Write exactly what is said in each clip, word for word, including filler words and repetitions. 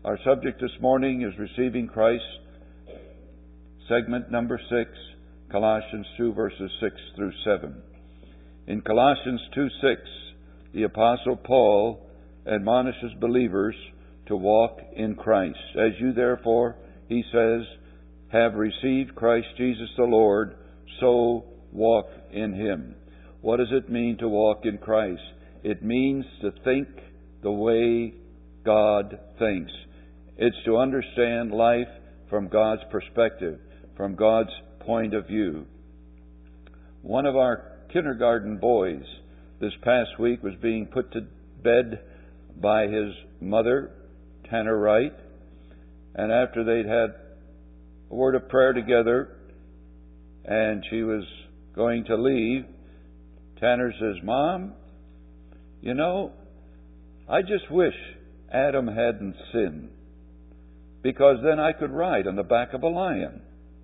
Our subject this morning is Receiving Christ, segment number six, Colossians two, verses six through seven. In Colossians two six, the Apostle Paul admonishes believers to walk in Christ. As you therefore, he says, have received Christ Jesus the Lord, so walk in Him. What does it mean to walk in Christ? It means to think the way God thinks. It's to understand life from God's perspective, from God's point of view. One of our kindergarten boys this past week was being put to bed by his mother, Tanner Wright, and after they'd had a word of prayer together and she was going to leave, Tanner says, Mom, you know, I just wish Adam hadn't sinned, because then I could ride on the back of a lion.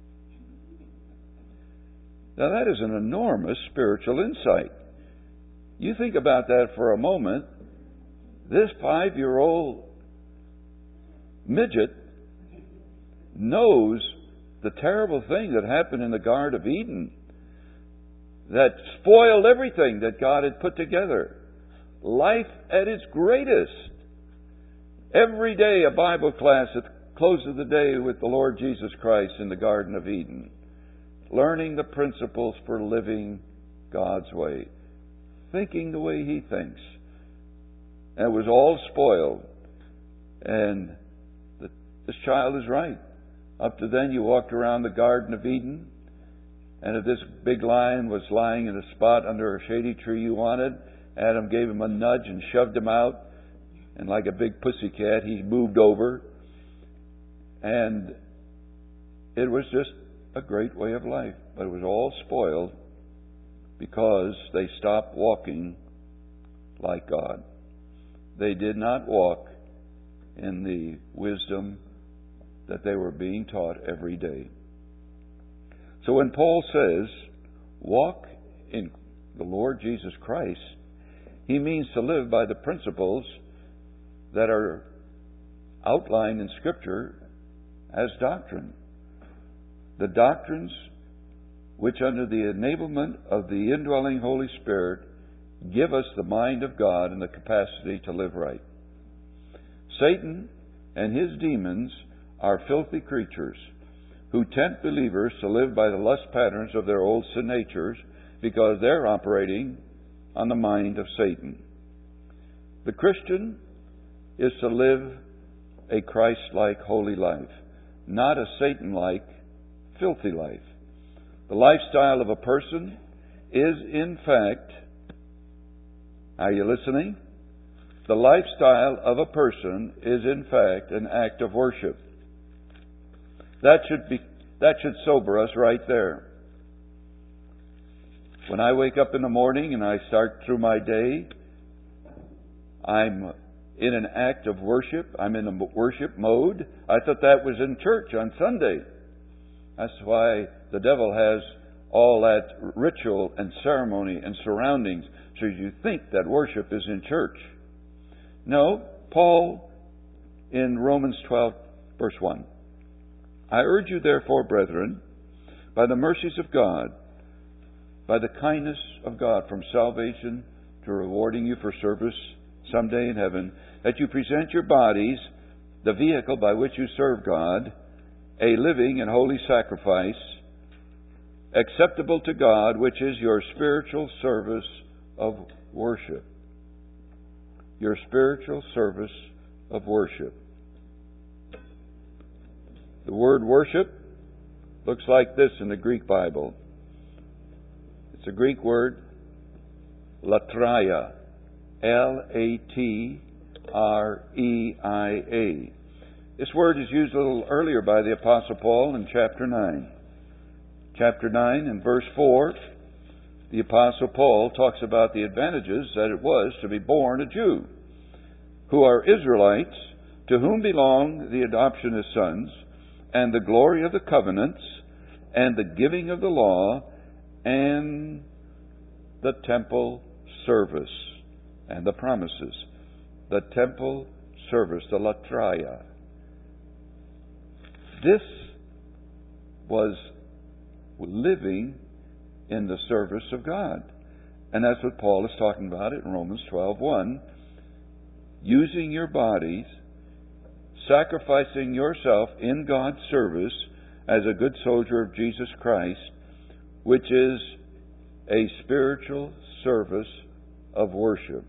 Now that is an enormous spiritual insight. You think about that for a moment. This five-year-old midget knows the terrible thing that happened in the Garden of Eden that spoiled everything that God had put together. Life at its greatest. Every day a Bible class at the close of the day with the Lord Jesus Christ in the Garden of Eden. Learning the principles for living God's way. Thinking the way He thinks. And it was all spoiled. And the, this child is right. Up to then you walked around the Garden of Eden, and if this big lion was lying in a spot under a shady tree you wanted, Adam gave him a nudge and shoved him out, and like a big pussycat he moved over, and it was just a great way of life. But it was all spoiled because they stopped walking like God. They did not walk in the wisdom that they were being taught every day. So when Paul says, walk in the Lord Jesus Christ, he means to live by the principles that are outlined in Scripture as doctrine. The doctrines which, under the enablement of the indwelling Holy Spirit, give us the mind of God and the capacity to live right. Satan and his demons are filthy creatures who tempt believers to live by the lust patterns of their old sin natures because they're operating on the mind of Satan. The Christian is to live a Christ-like holy life, not a Satan-like filthy life. The lifestyle of a person is, in fact, are you listening? The lifestyle of a person is, in fact, an act of worship. That should be, that should sober us right there. When I wake up in the morning and I start through my day, I'm in an act of worship. I'm in a worship mode. I thought that was in church on Sunday. That's why the devil has all that ritual and ceremony and surroundings, so you think that worship is in church. No, Paul in Romans twelve, verse one. I urge you therefore, brethren, by the mercies of God, by the kindness of God from salvation to rewarding you for service someday in heaven, that you present your bodies, the vehicle by which you serve God, a living and holy sacrifice, acceptable to God, which is your spiritual service of worship. Your spiritual service of worship. The word worship looks like this in the Greek Bible. It's a Greek word, latreia. L A T R E I A. This word is used a little earlier by the Apostle Paul in chapter nine. Chapter nine and verse four, the Apostle Paul talks about the advantages that it was to be born a Jew, who are Israelites, to whom belong the adoption as sons, and the glory of the covenants, and the giving of the law, and the temple service, and the promises. The temple service, the latreia. This was living in the service of God. And that's what Paul is talking about in Romans twelve one. Using your bodies, sacrificing yourself in God's service as a good soldier of Jesus Christ, which is a spiritual service of worship.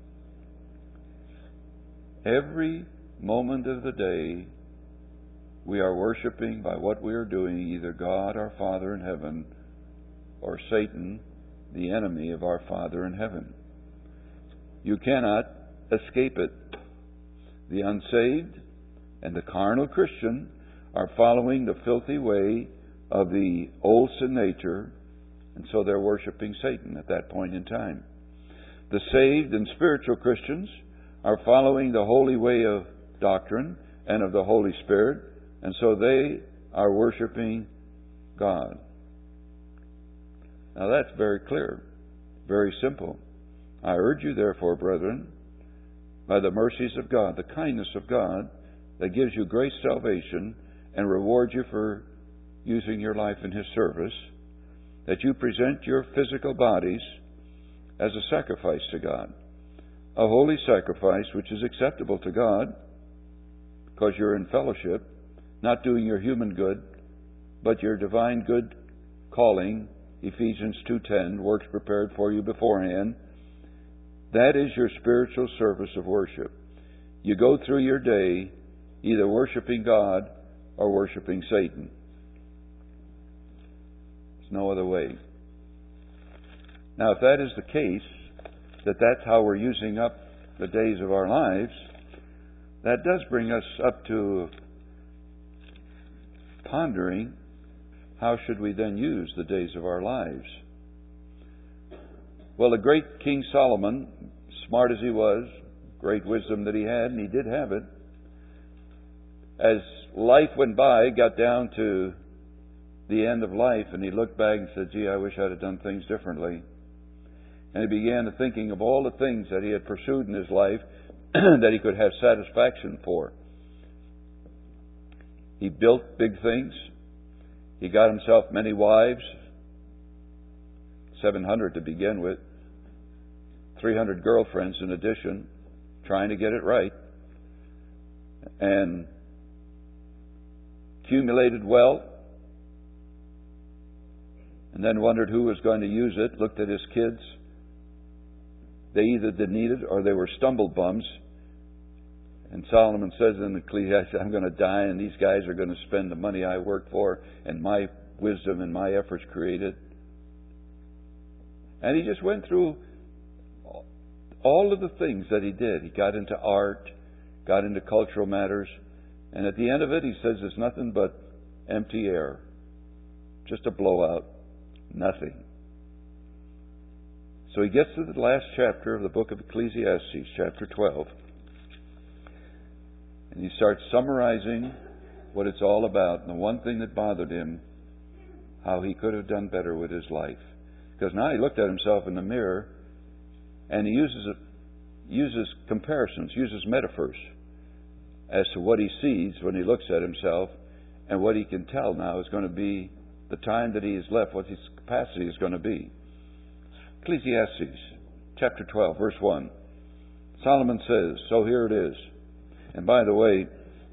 Every moment of the day, we are worshiping by what we are doing, either God, our Father in heaven, or Satan, the enemy of our Father in heaven. You cannot escape it. The unsaved and the carnal Christian are following the filthy way of the old sin nature, and so they're worshiping Satan at that point in time. The saved and spiritual Christians are following the holy way of doctrine and of the Holy Spirit, and so they are worshiping God. Now that's very clear, very simple. I urge you therefore, brethren, by the mercies of God, the kindness of God that gives you great salvation and rewards you for using your life in His service, that you present your physical bodies as a sacrifice to God, a holy sacrifice which is acceptable to God, because you're in fellowship, not doing your human good, but your divine good calling. Ephesians two ten, works prepared for you beforehand. That is your spiritual service of worship. You go through your day either worshiping God or worshiping Satan. There's no other way. Now, if that is the case, that that's how we're using up the days of our lives, that does bring us up to pondering, how should we then use the days of our lives? Well, the great King Solomon, smart as he was, great wisdom that he had, and he did have it, as life went by, got down to the end of life, and he looked back and said, gee, I wish I'd have done things differently. And he began to thinking of all the things that he had pursued in his life that he could have satisfaction for. He built big things. He got himself many wives, seven hundred to begin with, three hundred girlfriends in addition, trying to get it right, and accumulated wealth, and then wondered who was going to use it, looked at his kids. They either didn't need it or they were stumble bums. And Solomon says in Ecclesiastes, I'm going to die and these guys are going to spend the money I worked for and my wisdom and my efforts created. And he just went through all of the things that he did. He got into art, got into cultural matters, and at the end of it he says it's nothing but empty air. Just a blowout. Nothing. So he gets to the last chapter of the book of Ecclesiastes, chapter twelve. And he starts summarizing what it's all about. And the one thing that bothered him, how he could have done better with his life. Because now he looked at himself in the mirror and he uses uses comparisons, uses metaphors as to what he sees when he looks at himself and what he can tell now is going to be the time that he is left, what his capacity is going to be. Ecclesiastes chapter twelve, verse one. Solomon says, so here it is. And by the way,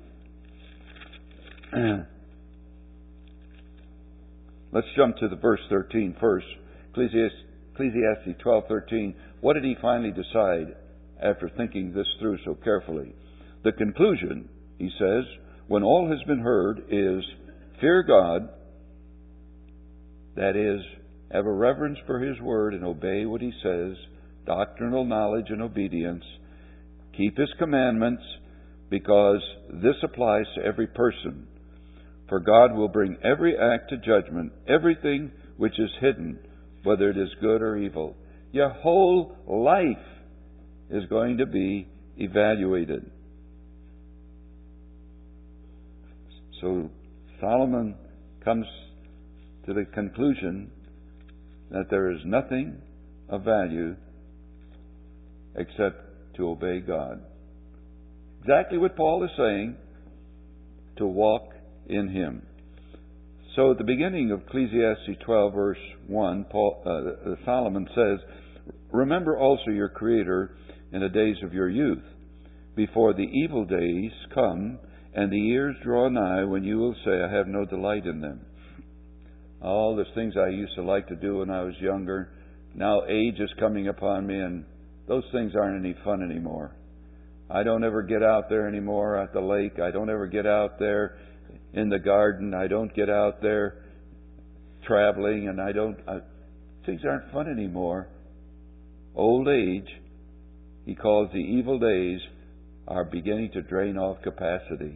let's jump to the verse thirteen first. Ecclesiastes twelve thirteen. What did he finally decide after thinking this through so carefully? The conclusion, he says, when all has been heard, is fear God, that is, have a reverence for His Word and obey what He says, doctrinal knowledge and obedience, keep His commandments, because this applies to every person. For God will bring every act to judgment, everything which is hidden, whether it is good or evil. Your whole life is going to be evaluated. So Solomon comes to the conclusion that there is nothing of value except to obey God. Exactly what Paul is saying, to walk in Him. So at the beginning of Ecclesiastes twelve, verse one, Paul, uh, Solomon says, "Remember also your Creator in the days of your youth, before the evil days come, and the years draw nigh, when you will say, I have no delight in them." All the things I used to like to do when I was younger, now age is coming upon me, and those things aren't any fun anymore. I don't ever get out there anymore at the lake. I don't ever get out there in the garden. I don't get out there traveling, and I don't... I, things aren't fun anymore. Old age, he calls the evil days, are beginning to drain off capacity.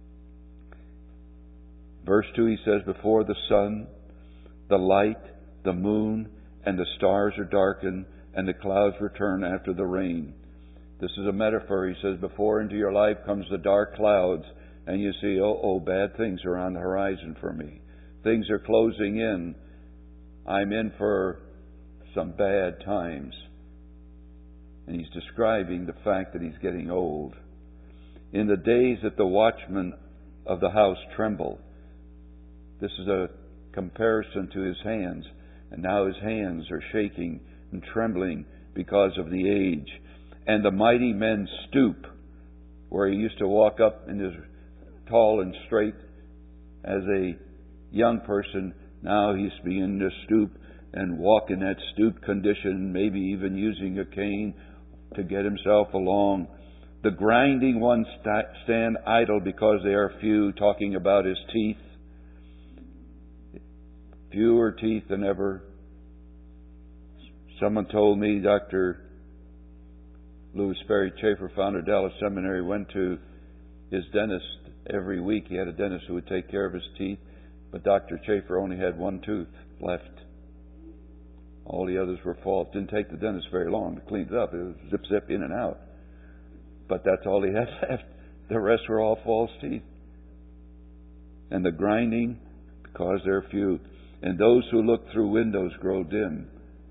Verse two, he says, "Before the sun, the light, the moon, and the stars are darkened, and the clouds return after the rain." This is a metaphor. He says, before into your life comes the dark clouds, and you see, oh, oh, bad things are on the horizon for me. Things are closing in. I'm in for some bad times. And he's describing the fact that he's getting old. "In the days that the watchmen of the house tremble." This is a comparison to his hands. And now his hands are shaking and trembling because of the age. "And the mighty men stoop," where he used to walk up and is tall and straight as a young person. Now he's beginning to stoop and walk in that stoop condition, maybe even using a cane to get himself along. "The grinding ones stand idle because they are few," talking about his teeth. Fewer teeth than ever. Someone told me Doctor Louis Sperry Chafer, founder of Dallas Seminary, went to his dentist every week. He had a dentist who would take care of his teeth, but Doctor Chafer only had one tooth left. All the others were false. Didn't take the dentist very long to clean it up. It was zip, zip, in and out. But that's all he had left. The rest were all false teeth. "And the grinding, because they're few. And those who look through windows grow dim."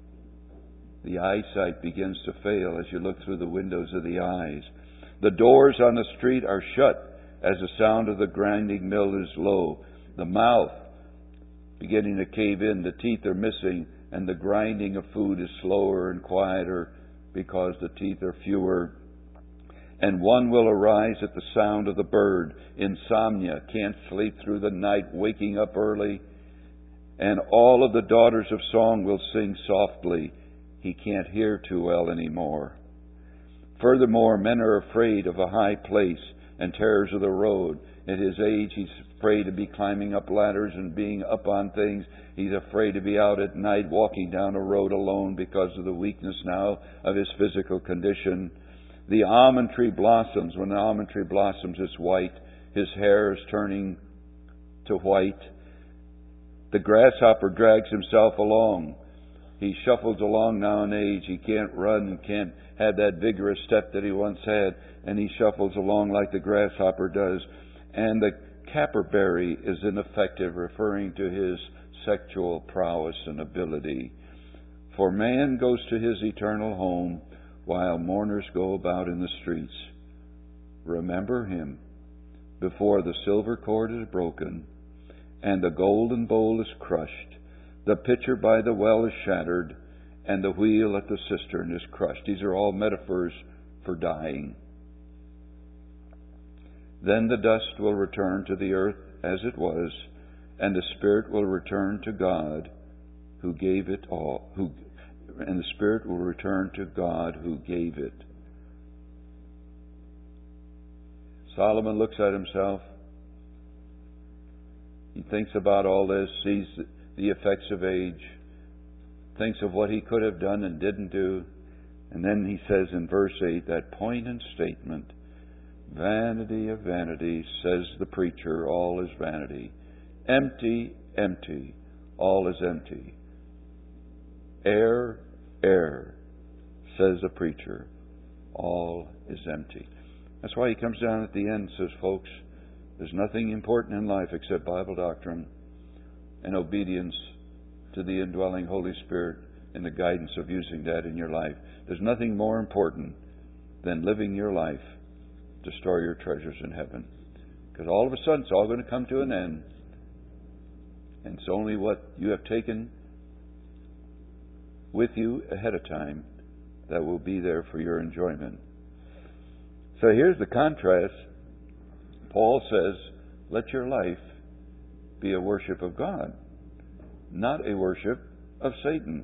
The eyesight begins to fail as you look through the windows of the eyes. "The doors on the street are shut as the sound of the grinding mill is low." The mouth beginning to cave in, the teeth are missing, and the grinding of food is slower and quieter because the teeth are fewer. "And one will arise at the sound of the bird." Insomnia, can't sleep through the night, waking up early. "And all of the daughters of song will sing softly." He can't hear too well anymore. "Furthermore, men are afraid of a high place and terrors of the road." At his age, he's afraid to be climbing up ladders and being up on things. He's afraid to be out at night walking down a road alone because of the weakness now of his physical condition. "The almond tree blossoms." When the almond tree blossoms, it's white. His hair is turning to white. "The grasshopper drags himself along." He shuffles along now in age. He can't run and can't have that vigorous step that he once had. And he shuffles along like the grasshopper does. "And the caperberry is ineffective," referring to his sexual prowess and ability. "For man goes to his eternal home, while mourners go about in the streets. Remember him before the silver cord is broken, and the golden bowl is crushed. The pitcher by the well is shattered, and the wheel at the cistern is crushed." These are all metaphors for dying. "Then the dust will return to the earth as it was, and the spirit will return to God who gave it all. Who, and the spirit will return to God who gave it." Solomon looks at himself. He thinks about all this, sees the effects of age, thinks of what he could have done and didn't do. And then he says in verse eight, that poignant statement, "Vanity of vanity, says the preacher, all is vanity. Empty, empty, all is empty. Air, air, says the preacher, all is empty." That's why he comes down at the end and says, folks, there's nothing important in life except Bible doctrine and obedience to the indwelling Holy Spirit and the guidance of using that in your life. There's nothing more important than living your life to store your treasures in heaven. Because all of a sudden it's all going to come to an end. And it's only what you have taken with you ahead of time that will be there for your enjoyment. So here's the contrast. Paul says, let your life be a worship of God, not a worship of Satan.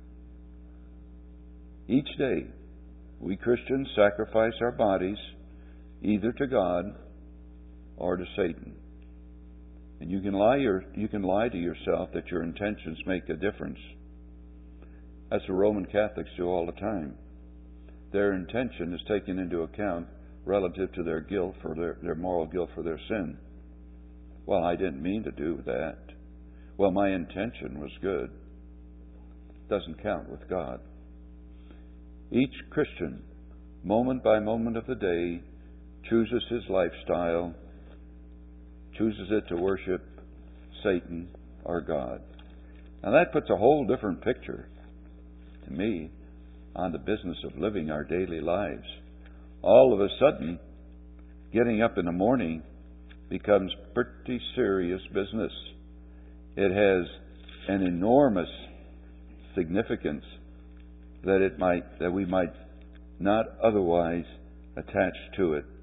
Each day, we Christians sacrifice our bodies either to God or to Satan. And you can lie your, you can lie to yourself that your intentions make a difference. That's what Roman Catholics do all the time. Their intention is taken into account relative to their guilt for their, their moral guilt for their sin. Well, I didn't mean to do that. Well, my intention was good. Doesn't count with God. Each Christian, moment by moment of the day, chooses his lifestyle, chooses it to worship Satan or God. Now that puts a whole different picture to me on the business of living our daily lives. All of a sudden, getting up in the morning becomes pretty serious business. It has an enormous significance that it might that we might not otherwise attach to it.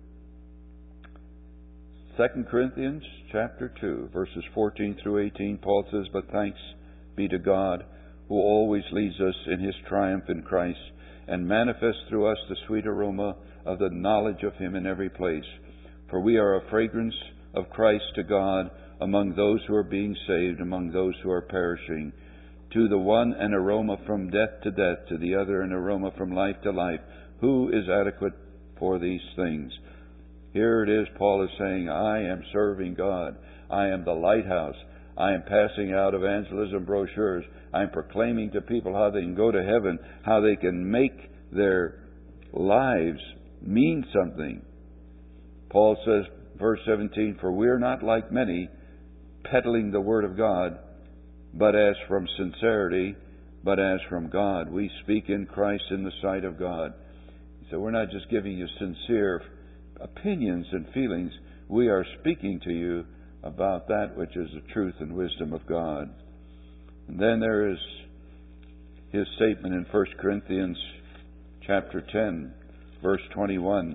Second Corinthians chapter two, verses fourteen through eighteen, Paul says, "But thanks be to God, who always leads us in His triumph in Christ, and manifests through us the sweet aroma of the knowledge of Him in every place. For we are a fragrance of Christ to God among those who are being saved, among those who are perishing. To the one an aroma from death to death, to the other an aroma from life to life. Who is adequate for these things?" Here it is, Paul is saying, I am serving God. I am the lighthouse. I am passing out evangelism brochures. I am proclaiming to people how they can go to heaven, how they can make their lives mean something. Paul says, verse seventeen, "For we are not like many, peddling the word of God, but as from sincerity, but as from God. We speak in Christ in the sight of God." So we're not just giving you sincere opinions and feelings. We are speaking to you about that which is the truth and wisdom of God. And then there is his statement in First Corinthians chapter ten, verse twenty-one.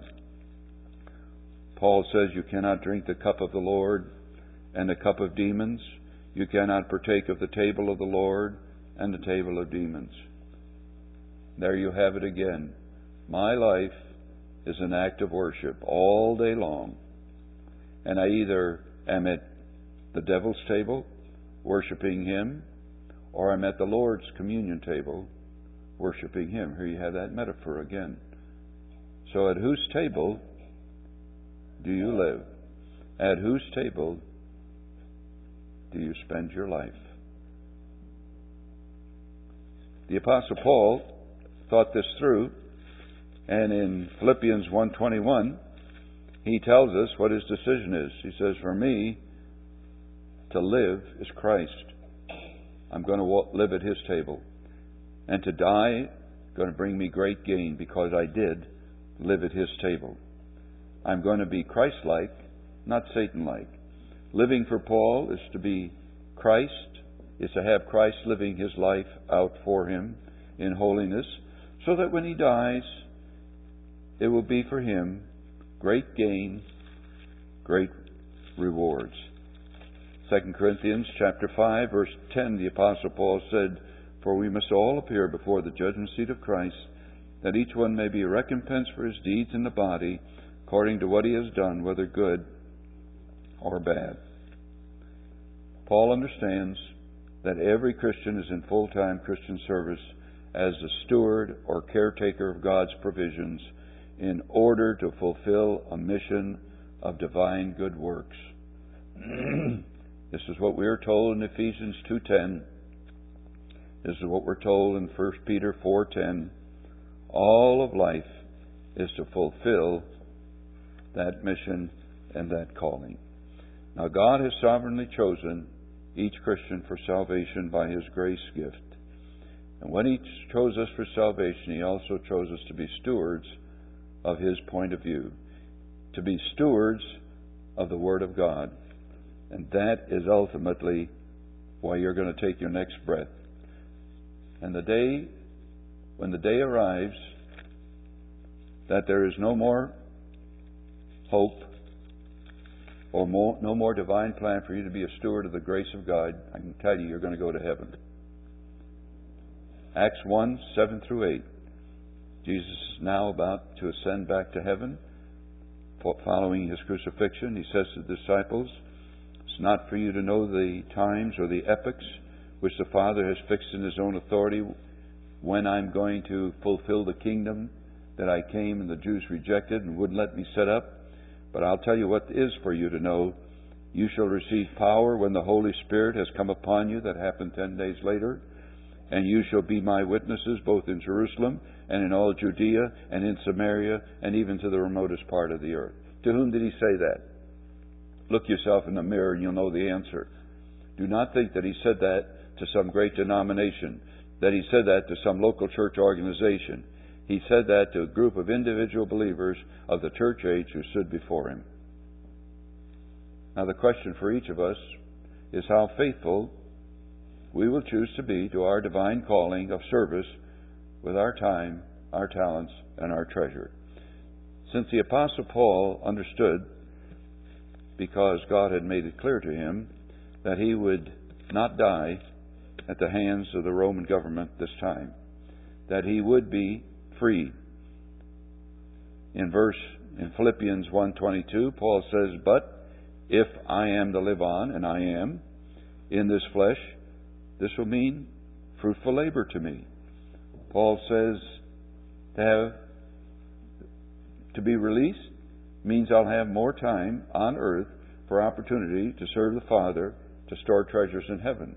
Paul says, "You cannot drink the cup of the Lord and the cup of demons. You cannot partake of the table of the Lord and the table of demons." There you have it again. My life is an act of worship all day long. And I either am at the devil's table, worshiping him, or I'm at the Lord's communion table, worshiping him. Here you have that metaphor again. So at whose table do you live? At whose table do you spend your life? The Apostle Paul thought this through, and in Philippians one twenty-one, he tells us what his decision is. He says, "For me, to live is Christ. I'm going to live at His table. And to die, going to bring me great gain because I did live at His table. I'm going to be Christ-like, not Satan-like." Living for Paul is to be Christ, is to have Christ living His life out for him in holiness, so that when he dies, it will be for him great gain, great rewards. Second Corinthians chapter five, verse ten, the Apostle Paul said, "For we must all appear before the judgment seat of Christ, that each one may be recompensed for his deeds in the body, according to what he has done, whether good or bad." Paul understands that every Christian is in full-time Christian service as the steward or caretaker of God's provisions in order to fulfill a mission of divine good works. This is what we are told in Ephesians two ten. This is what we're told in First Peter four ten. All of life is to fulfill that mission and that calling. Now, God has sovereignly chosen each Christian for salvation by His grace gift. And when He chose us for salvation, He also chose us to be stewards of His point of view. To be stewards of the Word of God. And that is ultimately why you're going to take your next breath. And the day, when the day arrives that there is no more hope or more, no more divine plan for you to be a steward of the grace of God, I can tell you, you're going to go to heaven. Acts one, seven through eight. Jesus is now about to ascend back to heaven. Following His crucifixion, He says to the disciples, "It's not for you to know the times or the epochs which the Father has fixed in His own authority when I'm going to fulfill the kingdom that I came and the Jews rejected and wouldn't let me set up. But I'll tell you what is for you to know. You shall receive power when the Holy Spirit has come upon you." That happened ten days later. "And you shall be my witnesses both in Jerusalem and in all Judea and in Samaria and even to the remotest part of the earth." To whom did He say that? Look yourself in the mirror and you'll know the answer. Do not think that He said that to some great denomination, that He said that to some local church organization. He said that to a group of individual believers of the church age who stood before Him. Now the question for each of us is how faithful we will choose to be to our divine calling of service with our time, our talents, and our treasure. Since the Apostle Paul understood, because God had made it clear to him, that he would not die at the hands of the Roman government this time, that he would be free. In verse in Philippians one twenty-two, Paul says, "But if I am to live on, and I am, in this flesh, this will mean fruitful labor to me." Paul says to have to be released means I'll have more time on earth for opportunity to serve the Father, to store treasures in heaven.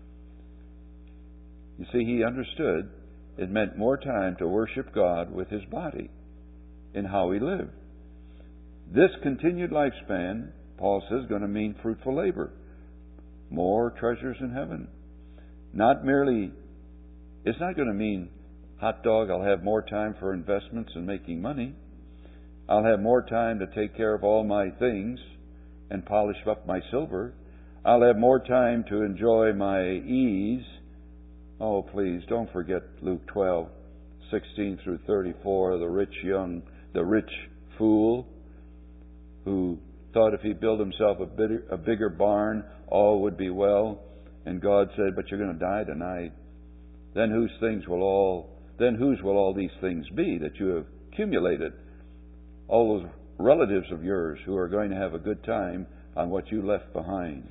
You see, he understood it meant more time to worship God with his body in how he lived. This continued lifespan, Paul says, is going to mean fruitful labor. More treasures in heaven. Not merely, it's not going to mean, hot dog, I'll have more time for investments and making money. I'll have more time to take care of all my things and polish up my silver. I'll have more time to enjoy my ease. Oh, please, don't forget Luke twelve, sixteen through thirty-four, the rich young, the rich fool who thought if he built himself a, bigger, a bigger barn, all would be well. And God said, "But you're going to die tonight. Then whose things will all, then whose will all these things be that you have accumulated? All those relatives of yours who are going to have a good time on what you left behind."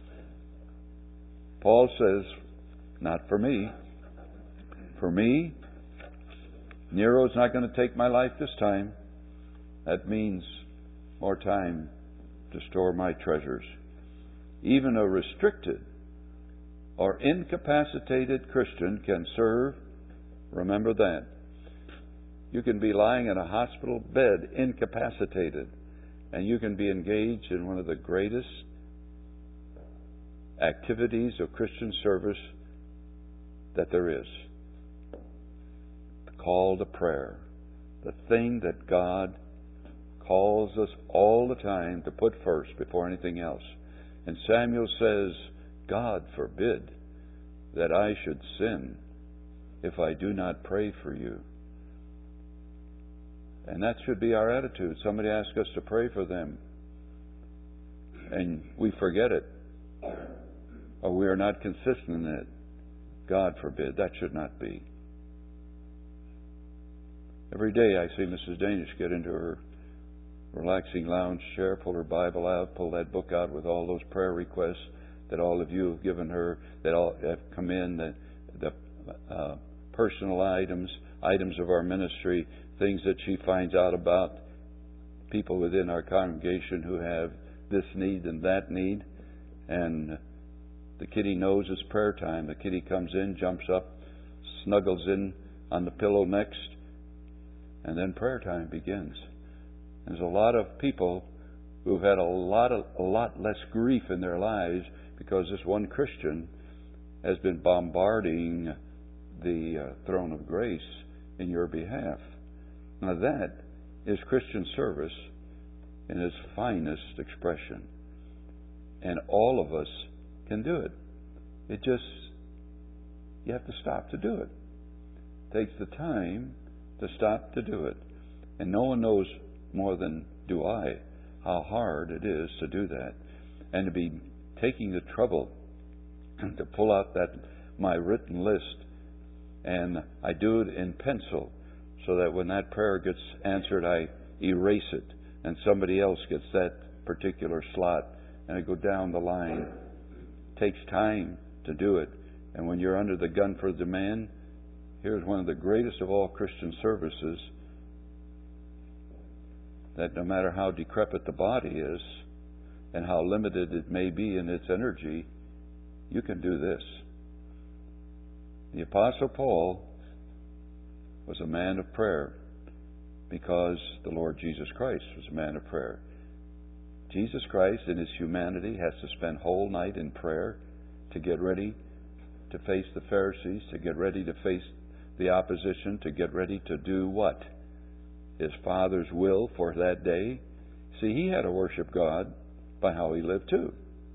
Paul says, not for me. For me, Nero's not going to take my life this time. That means more time to store my treasures. Even a restricted or incapacitated Christian can serve. Remember that. You can be lying in a hospital bed, incapacitated, and you can be engaged in one of the greatest activities of Christian service that there is. The call to prayer. The thing that God calls us all the time to put first before anything else. And Samuel says, "God forbid that I should sin if I do not pray for you." And that should be our attitude. Somebody asks us to pray for them, and we forget it, or we are not consistent in it. God forbid. That should not be. Every day I see Missus Danish get into her relaxing lounge chair, pull her Bible out, pull that book out with all those prayer requests that all of you have given her, that all have come in, the, the uh, personal items, items of our ministry, things that she finds out about people within our congregation who have this need and that need. And the kitty knows it's prayer time. The kitty comes in, jumps up, snuggles in on the pillow next, and then prayer time begins. There's a lot of people who've had a lot of, a lot less grief in their lives because this one Christian has been bombarding the uh, throne of grace in your behalf. Now that is Christian service in its finest expression. And all of us can do it. It just, you have to stop to do it. It takes the time to stop to do it. And no one knows more than do I how hard it is to do that. And to be taking the trouble to pull out that my written list, and I do it in pencil so that when that prayer gets answered, I erase it, and somebody else gets that particular slot, and I go down the line. It takes time to do it. And when you're under the gun for demand, here's one of the greatest of all Christian services, that no matter how decrepit the body is and how limited it may be in its energy, you can do this. The Apostle Paul was a man of prayer because the Lord Jesus Christ was a man of prayer. Jesus Christ, in His humanity, has to spend whole night in prayer to get ready to face the Pharisees, to get ready to face the opposition, to get ready to do what? His Father's will for that day. See, he had to worship God by how he lived too.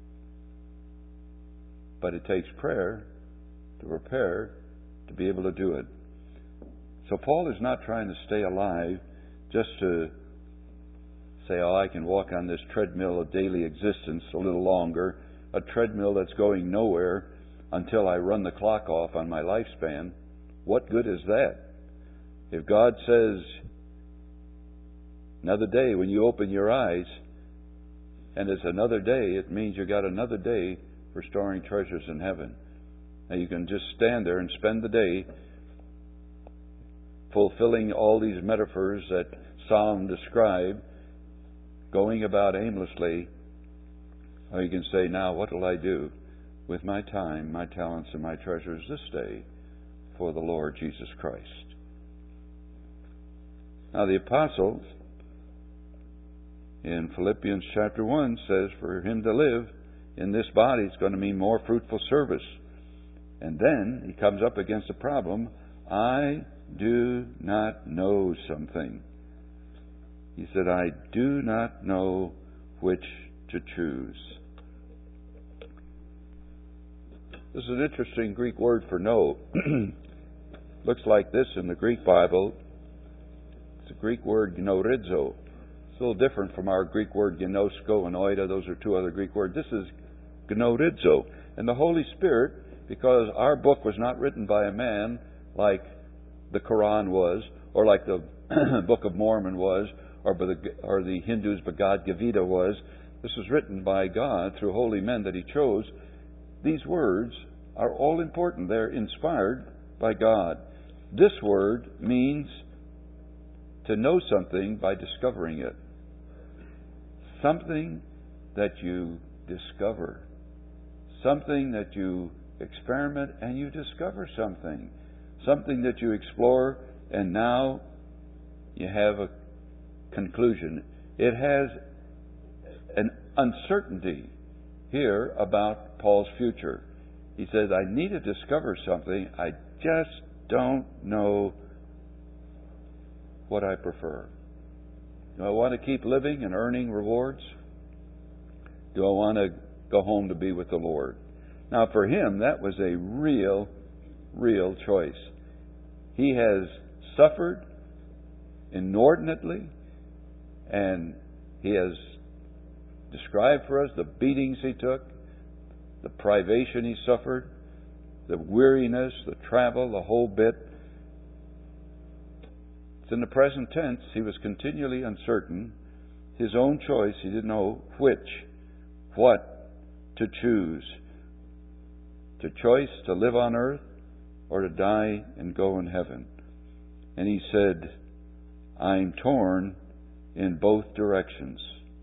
But it takes prayer to prepare to be able to do it. So Paul is not trying to stay alive just to say, oh, I can walk on this treadmill of daily existence a little longer, a treadmill that's going nowhere until I run the clock off on my lifespan. What good is that? If God says, another day when you open your eyes, and it's another day, it means you got another day for storing treasures in heaven. Now you can just stand there and spend the day fulfilling all these metaphors that Psalm described, going about aimlessly, or you can say, now what will I do with my time, my talents, and my treasures this day for the Lord Jesus Christ? Now the apostles in Philippians chapter one says for him to live in this body is going to mean more fruitful service. And then he comes up against the problem, I do not know something. He said, I do not know which to choose. This is an interesting Greek word for know. Looks like this in the Greek Bible. It's a Greek word, gnorizo. It's a little different from our Greek word, gnosko and oida. Those are two other Greek words. This is gnorizo. And the Holy Spirit, because our book was not written by a man like the Quran was, or like the Book of Mormon was, or, by the, or the Hindus' Bhagavad Gita was. This was written by God through holy men that He chose. These words are all important. They're inspired by God. This word means to know something by discovering it. Something that you discover. Something that you experiment and you discover something. Something that you explore and now you have a conclusion. It has an uncertainty here about Paul's future. He says, I need to discover something. I just don't know what I prefer. Do I want to keep living and earning rewards? Do I want to go home to be with the Lord? Now, for him, that was a real, real choice. He has suffered inordinately, and he has described for us the beatings he took, the privation he suffered, the weariness, the travel, the whole bit. It's in the present tense. He was continually uncertain. His own choice, he didn't know which, what to choose. To choice to live on earth or to die and go in heaven. And he said, I'm torn in both directions.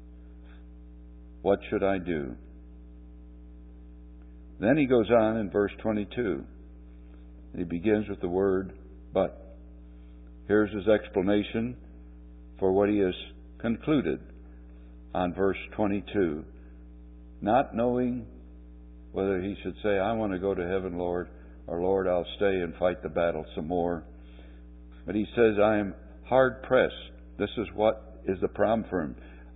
What should I do? Then he goes on in verse twenty-two. He begins with the word, but. Here's his explanation for what he has concluded on verse twenty-two. Not knowing whether he should say, I want to go to heaven, Lord, or Lord, I'll stay and fight the battle some more. But he says, I am hard pressed. This is what is the problem for him.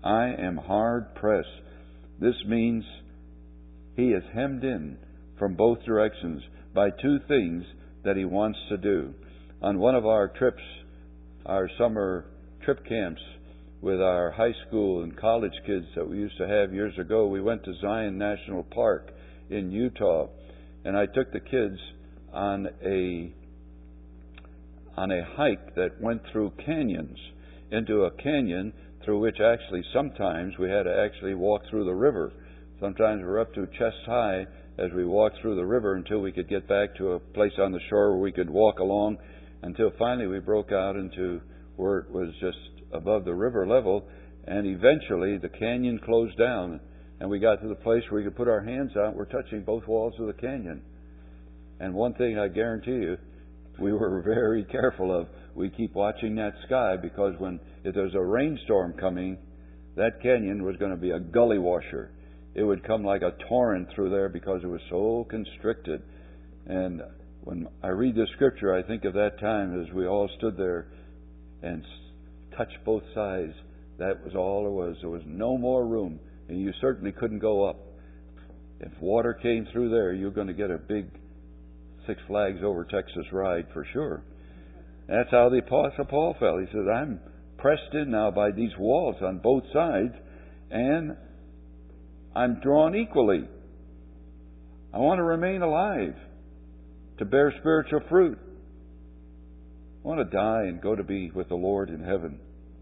I am hard pressed. This means he is hemmed in from both directions by two things that he wants to do. On one of our trips, our summer trip camps with our high school and college kids that we used to have years ago, we went to Zion National Park in Utah, and I took the kids on a on a hike that went through canyons, into a canyon through which actually sometimes we had to actually walk through the river. Sometimes we were up to chest high as we walked through the river until we could get back to a place on the shore where we could walk along, until finally we broke out into where it was just above the river level, and eventually the canyon closed down and we got to the place where we could put our hands out. We're touching both walls of the canyon. And one thing I guarantee you, we were very careful of. We keep watching that sky, because when if there's a rainstorm coming, that canyon was going to be a gully washer. It would come like a torrent through there because it was so constricted. And when I read the scripture, I think of that time as we all stood there and touched both sides. That was all there was. There was no more room, and you certainly couldn't go up. If water came through there, you're going to get a big Six Flags Over Texas ride for sure. That's how the Apostle Paul felt. He said, I'm pressed in now by these walls on both sides, and I'm drawn equally. I want to remain alive, to bear spiritual fruit. I want to die and go to be with the Lord in heaven.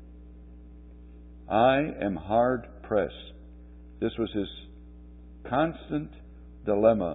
I am hard pressed. This was his constant dilemma.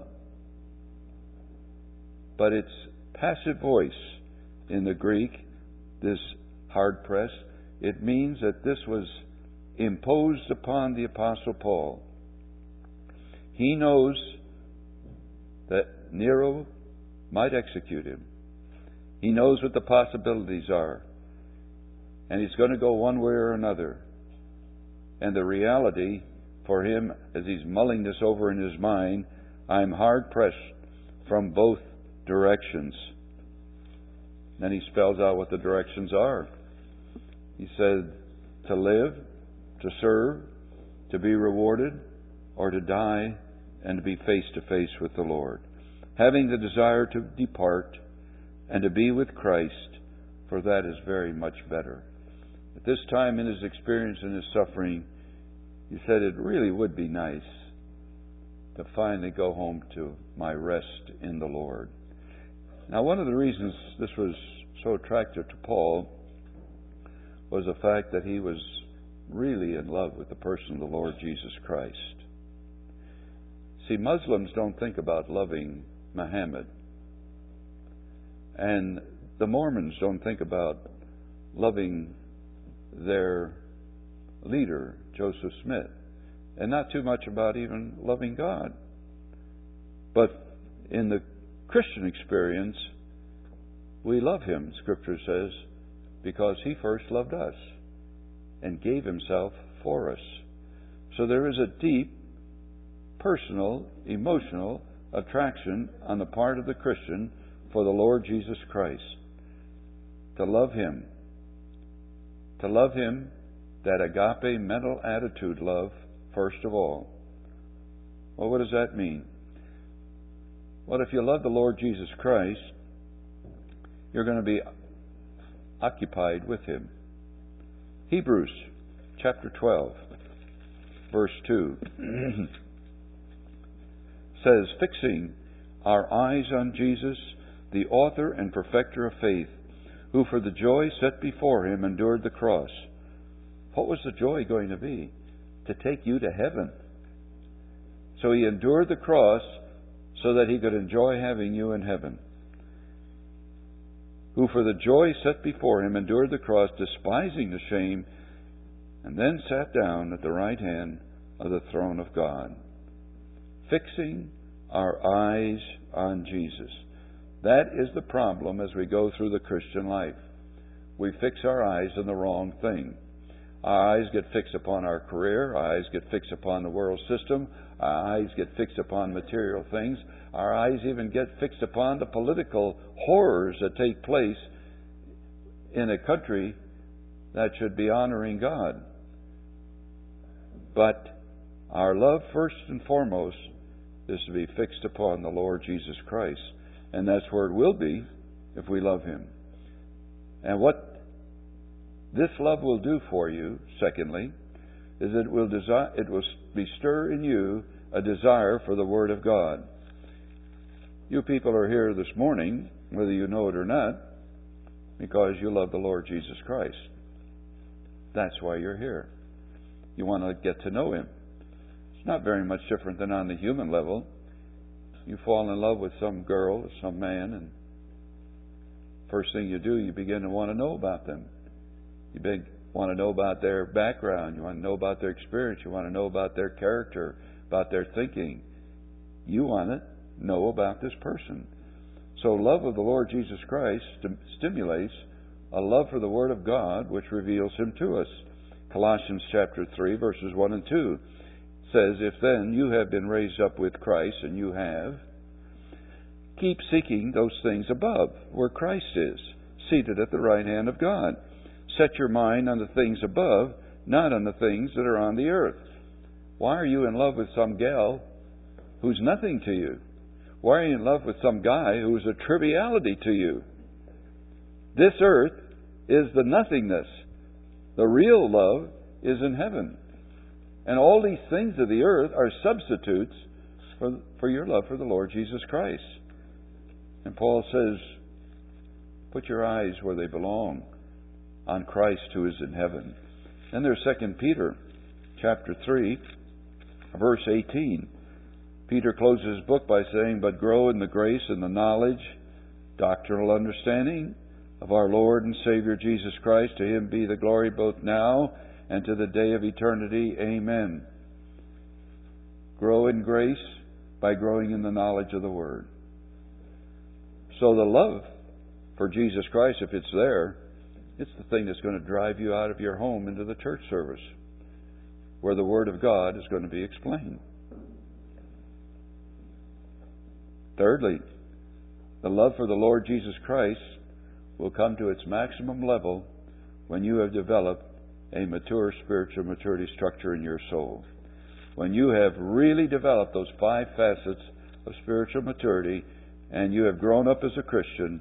But it's passive voice in the Greek, this hard pressed. It means that this was imposed upon the Apostle Paul. He knows that Nero might execute him. He knows what the possibilities are. And he's going to go one way or another. And the reality for him, as he's mulling this over in his mind, I'm hard pressed from both directions. Then he spells out what the directions are. He said, to live, to serve, to be rewarded, or to die and to be face to face with the Lord. Having the desire to depart and to be with Christ, for that is very much better. At this time in his experience and his suffering, he said it really would be nice to finally go home to my rest in the Lord. Now, one of the reasons this was so attractive to Paul was the fact that he was really in love with the person of the Lord Jesus Christ. See, Muslims don't think about loving Muhammad. And the Mormons don't think about loving their leader, Joseph Smith. And not too much about even loving God. But in the Christian experience, we love Him, Scripture says, because He first loved us and gave Himself for us. So there is a deep, personal, emotional attraction on the part of the Christian for the Lord Jesus Christ. To love Him. To love Him, that agape mental attitude love, first of all. Well, what does that mean? Well, if you love the Lord Jesus Christ, you're going to be occupied with Him. Hebrews chapter twelve, verse two says, fixing our eyes on Jesus, the author and perfecter of faith, who for the joy set before Him endured the cross. What was the joy going to be? To take you to heaven. So He endured the cross so that He could enjoy having you in heaven. Who for the joy set before Him endured the cross, despising the shame, and then sat down at the right hand of the throne of God. Fixing our eyes on Jesus. That is the problem as we go through the Christian life. We fix our eyes on the wrong thing. Our eyes get fixed upon our career. Our eyes get fixed upon the world system. Our eyes get fixed upon material things. Our eyes even get fixed upon the political horrors that take place in a country that should be honoring God. But our love, first and foremost, is to be fixed upon the Lord Jesus Christ. And that's where it will be if we love Him. And what this love will do for you, secondly, is it will desire, it will bestir in you a desire for the Word of God. You people are here this morning, whether you know it or not, because you love the Lord Jesus Christ. That's why you're here. You want to get to know Him. It's not very much different than on the human level. You fall in love with some girl or some man, and first thing you do, you begin to want to know about them. You big, want to know about their background. You want to know about their experience. You want to know about their character, about their thinking. You want to know about this person. So love of the Lord Jesus Christ st- stimulates a love for the Word of God, which reveals Him to us. Colossians chapter three, verses one and two says, "If then you have been raised up with Christ," and you have, "keep seeking those things above, where Christ is, seated at the right hand of God. Set your mind on the things above, not on the things that are on the earth." Why are you in love with some gal who's nothing to you? Why are you in love with some guy who's a triviality to you? This earth is the nothingness. The real love is in heaven. And all these things of the earth are substitutes for, for your love for the Lord Jesus Christ. And Paul says, put your eyes where they belong, on Christ who is in heaven. And there's Second Peter chapter three, verse eighteen. Peter closes his book by saying, "But grow in the grace and the knowledge, doctrinal understanding of our Lord and Savior Jesus Christ. To Him be the glory both now and to the day of eternity. Amen." Grow in grace by growing in the knowledge of the Word. So the love for Jesus Christ, if it's there, it's the thing that's going to drive you out of your home into the church service, where the Word of God is going to be explained. Thirdly, the love for the Lord Jesus Christ will come to its maximum level when you have developed a mature spiritual maturity structure in your soul. When you have really developed those five facets of spiritual maturity and you have grown up as a Christian,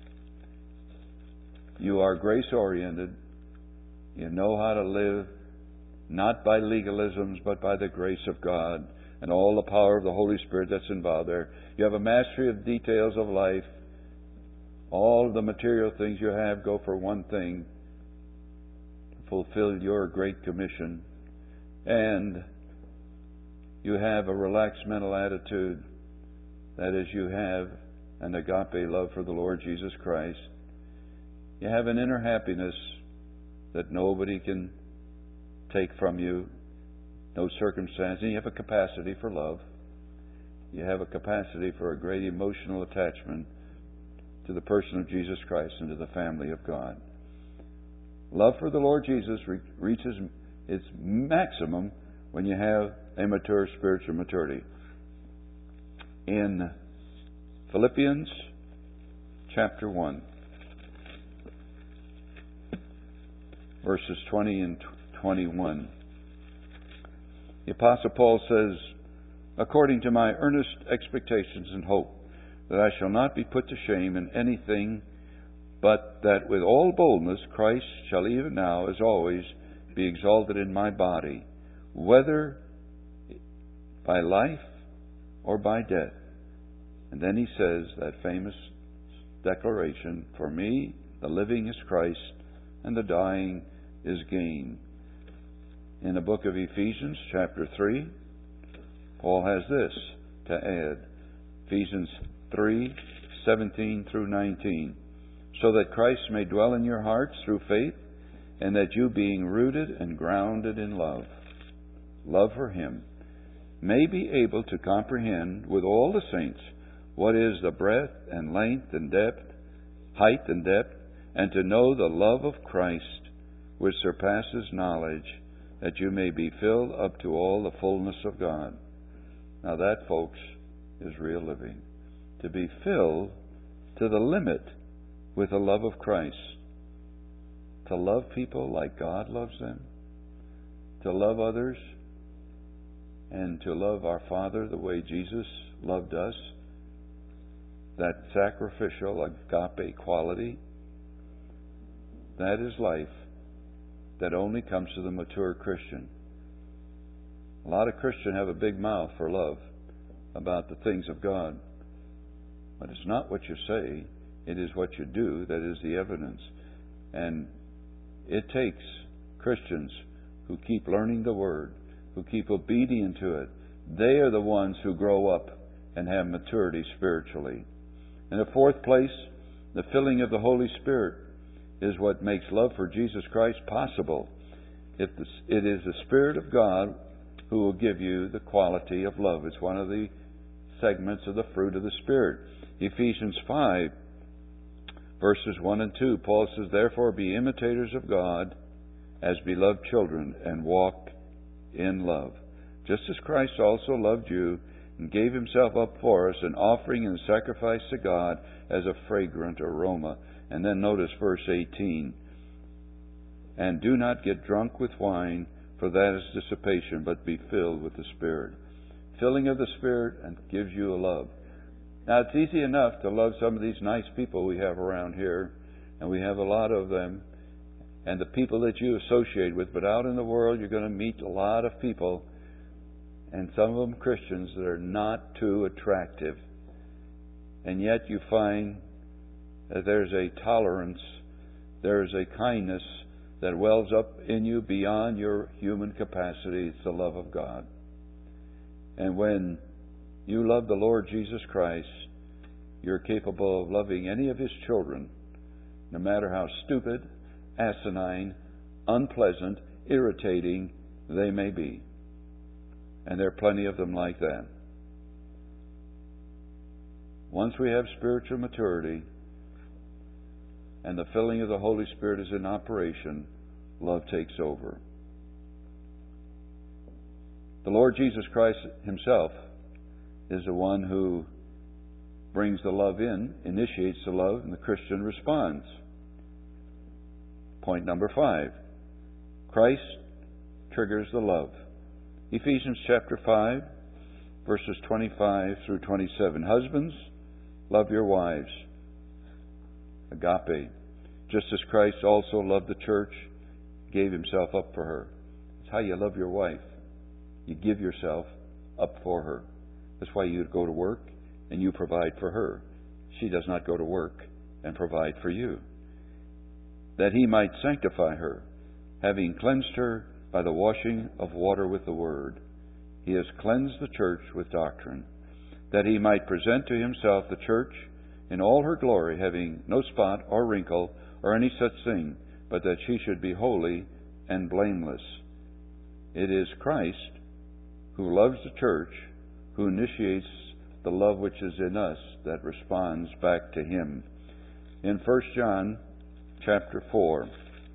you are grace-oriented. You know how to live not by legalisms but by the grace of God and all the power of the Holy Spirit that's involved there. You have a mastery of details of life. All of the material things you have go for one thing: to fulfill your great commission. And you have a relaxed mental attitude. That is, you have an agape love for the Lord Jesus Christ. You have an inner happiness that nobody can take from you, no circumstance. And you have a capacity for love. You have a capacity for a great emotional attachment to the person of Jesus Christ and to the family of God. Love for the Lord Jesus re- reaches its maximum when you have a mature spiritual maturity. In Philippians chapter one, verses twenty and twenty-one, the Apostle Paul says, "According to my earnest expectations and hope, that I shall not be put to shame in anything, but that with all boldness Christ shall even now, as always, be exalted in my body, whether by life or by death." And then he says that famous declaration, "For me, the living is Christ, and the dying is gain." In the book of Ephesians, chapter three, Paul has this to add. Ephesians three, seventeen through nineteen. "So that Christ may dwell in your hearts through faith, and that you, being rooted and grounded in love," love for Him, "may be able to comprehend with all the saints what is the breadth and length and depth, height and depth, and to know the love of Christ, which surpasses knowledge, that you may be filled up to all the fullness of God." Now that, folks, is real living. To be filled to the limit with the love of Christ. To love people like God loves them. To love others and to love our Father the way Jesus loved us, that sacrificial agape quality, that is life that only comes to the mature Christian. A lot of Christians have a big mouth for love about the things of God. But it's not what you say, it is what you do that is the evidence. And it takes Christians who keep learning the Word, who keep obedient to it. They are the ones who grow up and have maturity spiritually. In the fourth place, the filling of the Holy Spirit is what makes love for Jesus Christ possible. It is the Spirit of God who will give you the quality of love. It's one of the segments of the fruit of the Spirit. Ephesians five, verses one and two, Paul says, "Therefore be imitators of God as beloved children, and walk in love, just as Christ also loved you and gave Himself up for us, an offering and sacrifice to God as a fragrant aroma." And then notice verse eighteen. "And do not get drunk with wine, for that is dissipation, but be filled with the Spirit." Filling of the Spirit and gives you a love. Now, it's easy enough to love some of these nice people we have around here, and we have a lot of them, and the people that you associate with. But out in the world, you're going to meet a lot of people, and some of them Christians, that are not too attractive. And yet you find that there's a tolerance, there's a kindness that wells up in you beyond your human capacity. It's the love of God. And when you love the Lord Jesus Christ, you're capable of loving any of His children, no matter how stupid, asinine, unpleasant, irritating they may be. And there are plenty of them like that. Once we have spiritual maturity and the filling of the Holy Spirit is in operation, love takes over. The Lord Jesus Christ Himself is the one who brings the love in, initiates the love, and the Christian responds. Point number five. Christ triggers the love. Ephesians chapter five, verses twenty-five through twenty-seven. "Husbands, love your wives." Agape. "Just as Christ also loved the church, gave Himself up for her." That's how you love your wife. You give yourself up for her. That's why you go to work and you provide for her. She does not go to work and provide for you. "That He might sanctify her, having cleansed her by the washing of water with the Word. He has cleansed the church with doctrine. That He might present to Himself the church in all her glory, having no spot or wrinkle or any such thing, but that she should be holy and blameless." It is Christ who loves the church, who initiates the love which is in us that responds back to Him. In First John chapter four,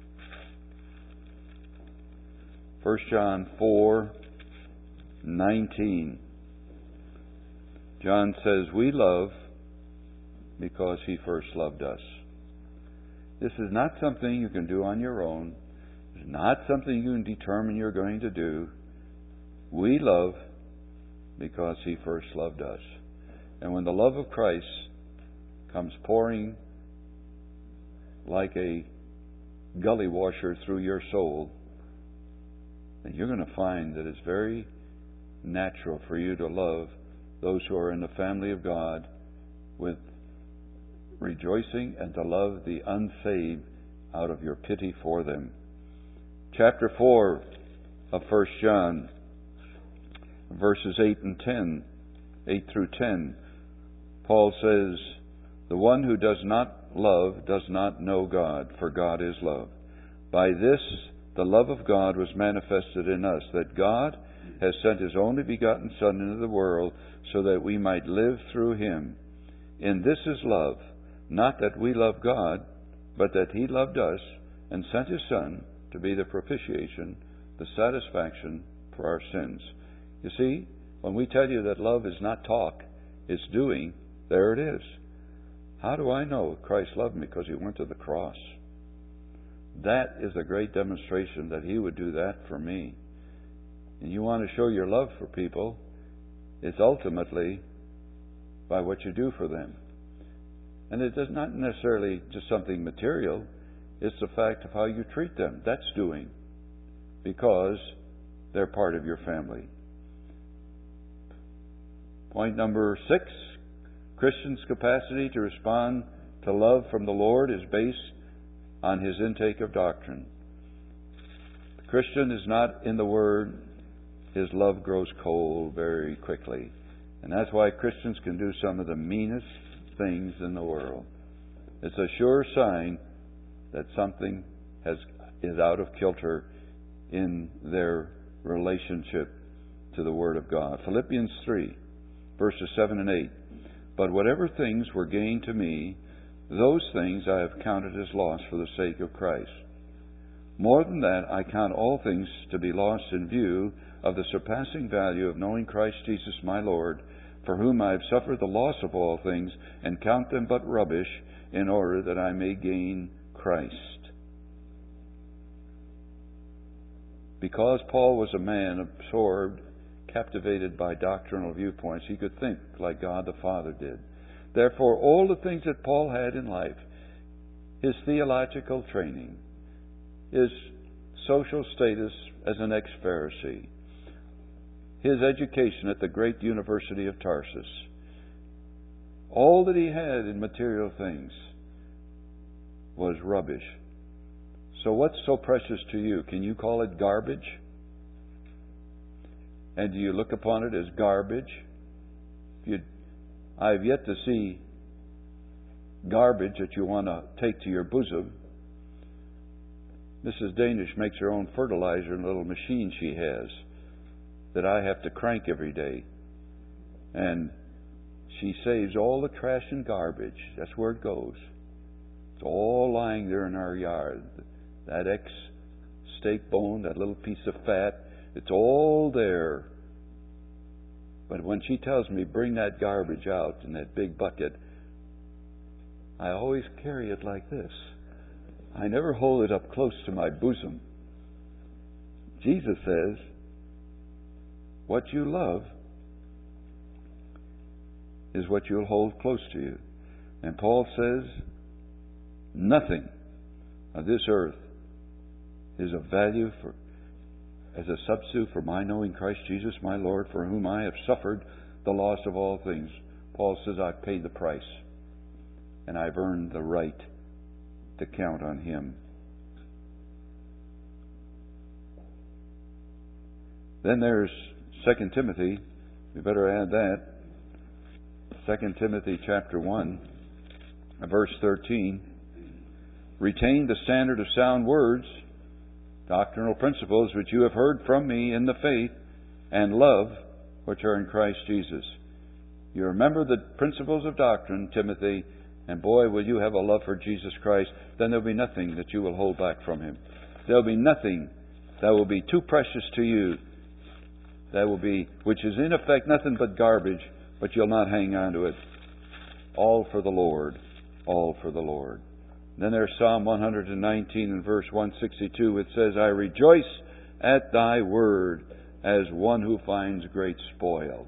First John four nineteen, John says, "We love because He first loved us." This is not something you can do on your own. It's not something you can determine you're going to do. We love because He first loved us. And when the love of Christ comes pouring like a gully washer through your soul, then you're going to find that it's very natural for you to love those who are in the family of God with rejoicing, and to love the unsaved out of your pity for them. Chapter four of First John, verses eight and ten, eight through ten, Paul says, "The one who does not love does not know God, for God is love. By this the love of God was manifested in us, that God has sent His only begotten Son into the world, so that we might live through Him. In this is love, not that we love God, but that He loved us and sent His Son to be the propitiation, the satisfaction for our sins." You see, when we tell you that love is not talk, it's doing, there it is. How do I know Christ loved me? Because He went to the cross. That is a great demonstration that He would do that for me. and you want to show your love for people, it's ultimately by what you do for them. And it is not necessarily just something material. It's the fact of how you treat them. That's doing. Because they're part of your family. Point number six. Christian's capacity to respond to love from the Lord is based on his intake of doctrine. The Christian is not in the Word. His love grows cold very quickly. And that's why Christians can do some of the meanest things in the world. It's a sure sign that something has is out of kilter in their relationship to the Word of God. Philippians three, verses seven and eight. But whatever things were gain to me, those things I have counted as loss for the sake of Christ. More than that, I count all things to be lost in view of the surpassing value of knowing Christ Jesus my Lord, for whom I have suffered the loss of all things, and count them but rubbish, in order that I may gain Christ. Because Paul was a man absorbed, captivated by doctrinal viewpoints, he could think like God the Father did. Therefore, all the things that Paul had in life, his theological training, his social status as an ex-Pharisee, his education at the great University of Tarsus, all that he had in material things was rubbish. So what's so precious to you? Can you call it garbage? And do you look upon it as garbage? You, I've yet to see garbage that you want to take to your bosom. Missus Danish makes her own fertilizer in a little machine she has that I have to crank every day. And she saves all the trash and garbage. That's where it goes. It's all lying there in our yard. That ex-steak bone, that little piece of fat, it's all there. But when she tells me, bring that garbage out in that big bucket, I always carry it like this. I never hold it up close to my bosom. Jesus says, what you love is what you'll hold close to you. And Paul says, nothing of this earth is of value for as a substitute for my knowing Christ Jesus my Lord, for whom I have suffered the loss of all things. Paul says, I've paid the price, and I've earned the right to count on Him. Then there's Second Timothy. We better add that. Second Timothy chapter one, verse thirteen. Retain the standard of sound words, doctrinal principles which you have heard from me in the faith and love which are in Christ Jesus. You remember the principles of doctrine, Timothy, and boy, will you have a love for Jesus Christ, then there'll be nothing that you will hold back from Him. There'll be nothing that will be too precious to you, that will be, which is in effect nothing but garbage, but you'll not hang on to it. All for the Lord. All for the Lord. Then there's Psalm one nineteen and verse one sixty-two. It says, I rejoice at thy word as one who finds great spoil.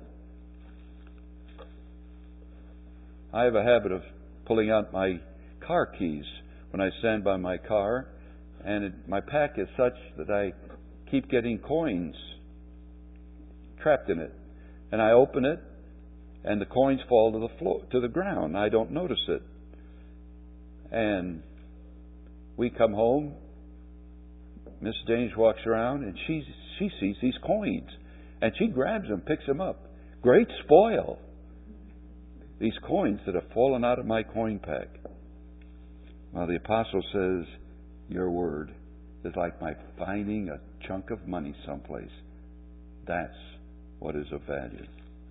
I have a habit of pulling out my car keys when I stand by my car, and it, my pack is such that I keep getting coins trapped in it. And I open it, and the coins fall to the floor, to the ground. I don't notice it. And we come home, Miss Danish walks around, and she she sees these coins. And she grabs them, picks them up. Great spoil. These coins that have fallen out of my coin pack. Well, the apostle says, your word is like my finding a chunk of money someplace. That's what is of value.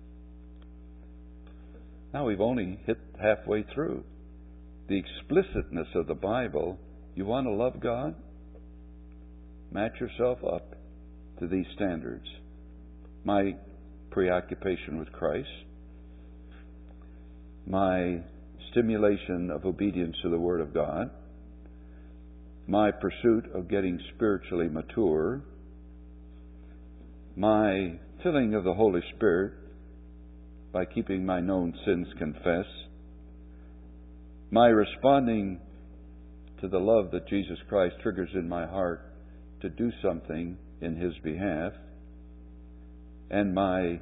Now we've only hit halfway through. The explicitness of the Bible, you want to love God? Match yourself up to these standards. My preoccupation with Christ, my stimulation of obedience to the Word of God, my pursuit of getting spiritually mature, my filling of the Holy Spirit by keeping my known sins confessed, my responding to the love that Jesus Christ triggers in my heart to do something in His behalf, and my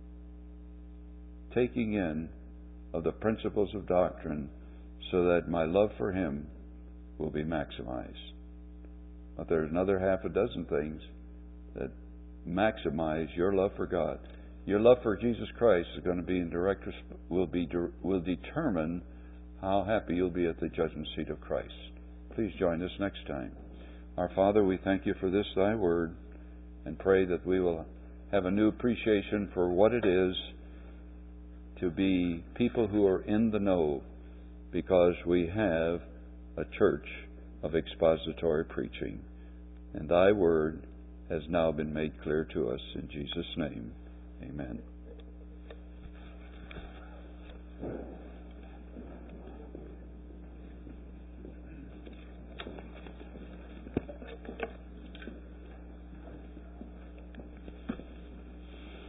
taking in of the principles of doctrine so that my love for Him will be maximized. But there's another half a dozen things that maximize your love for God. Your love for Jesus Christ is going to be in direct will be will determine how happy you'll be at the judgment seat of Christ. Please join us next time. Our Father, we thank You for this Thy word, and pray that we will have a new appreciation for what it is to be people who are in the know, because we have a church of expository preaching. And Thy word has now been made clear to us. In Jesus' name, amen.